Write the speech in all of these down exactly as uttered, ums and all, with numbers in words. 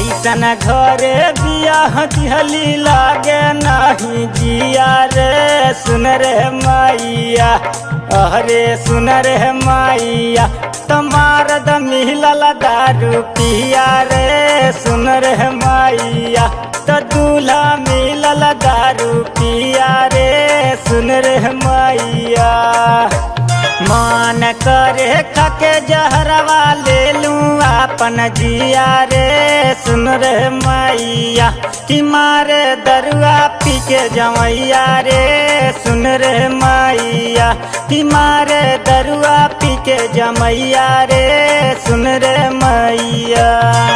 कैसन घरे बियाह दिहली लागे नहीं जिया रे सुन रे मैया अरे सुन रे मैया तुम्हार द मिलल दारू पिया रे सुन रे मैया तो दूल्हा मिलल दारू पिया रे सुन रे मैया मान करे खके जहरवा ले लूं अपन जिया रे सुन रे मैया कि मारे दरुआ पी के जमैया रे सुन रे मैया कि मारे दरुआ पी के जमैया रे सुन रे मैया।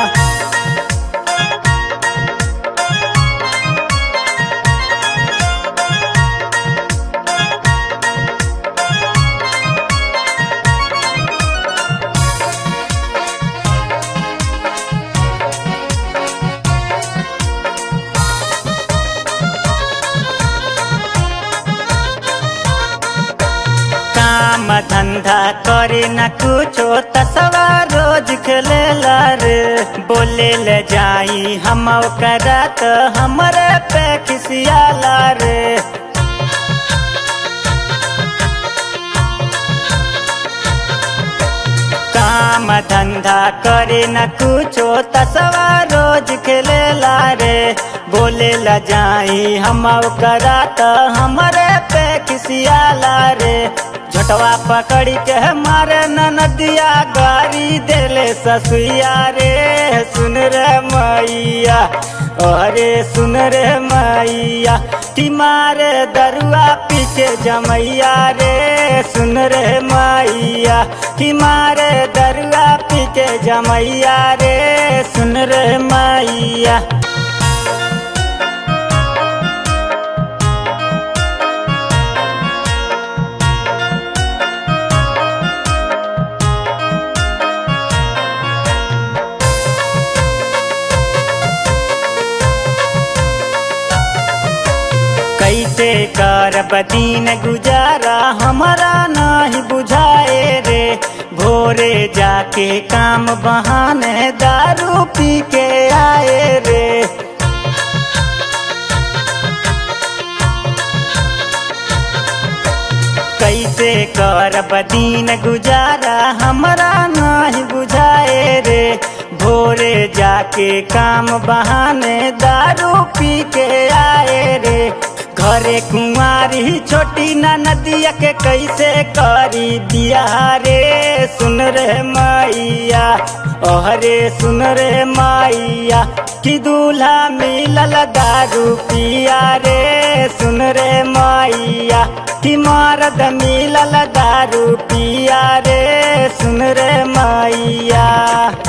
काम धंधा करे न कुछो तसवा रोज खेलेला रे बोले ले जाई हम ओकरा तो हमरे पे खिसियाला रे काम धंधा करे न कुछो तसवा रोज खेलेला रे बोले ला जाई हम ओकरा तो हमरे पे खिसियाला रे झटवा पकड़ी के मारे नदिया गारी देले ससुया रे सुन रे मैया अरे सुन रे मैया कि मारे दरुआ पी के जमैया रे सुन रे मैया कि मारे दरुआ पी के जमैया रे सुन रे मैया। कैसे करब दिन गुजारा हमारा नहीं बुझाए रे भोरे जाके काम बहाने दारू पी के आए रे कैसे करब दिन गुजारा हमारा नहीं बुझाए रे भोरे जाके काम बहाने दारू पी के आए रे घरे कुंवारी छोटी ना नदिया के कैसे करी दिया रे सुन रे मैया अरे सुन रे मैया कि दूल्हा मिलल दारू पिया रे सुन रे मैया कि मर्द मिलल दारू पिया रे सुन रे मैया।